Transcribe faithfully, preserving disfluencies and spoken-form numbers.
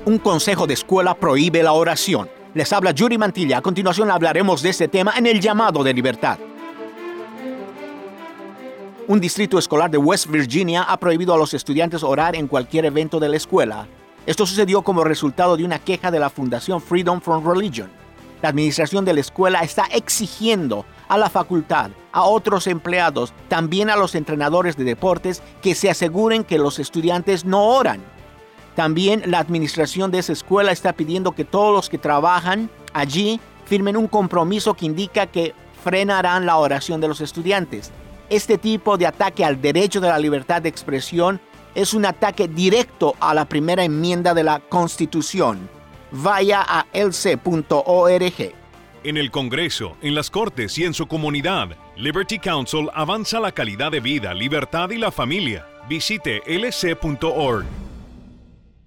Un consejo de escuela prohíbe la oración. Les habla Judy Mantilla. A continuación hablaremos de este tema en el llamado de libertad. Un distrito escolar de West Virginia ha prohibido a los estudiantes orar en cualquier evento de la escuela. Esto sucedió como resultado de una queja de la Fundación Freedom from Religion. La administración de la escuela está exigiendo a la facultad, a otros empleados, también a los entrenadores de deportes que se aseguren que los estudiantes no oran. También la administración de esa escuela está pidiendo que todos los que trabajan allí firmen un compromiso que indica que frenarán la oración de los estudiantes. Este tipo de ataque al derecho de la libertad de expresión es un ataque directo a la primera enmienda de la Constitución. Vaya a L C punto org. En el Congreso, en las Cortes y en su comunidad, Liberty Counsel avanza la calidad de vida, libertad y la familia. Visite L C punto org.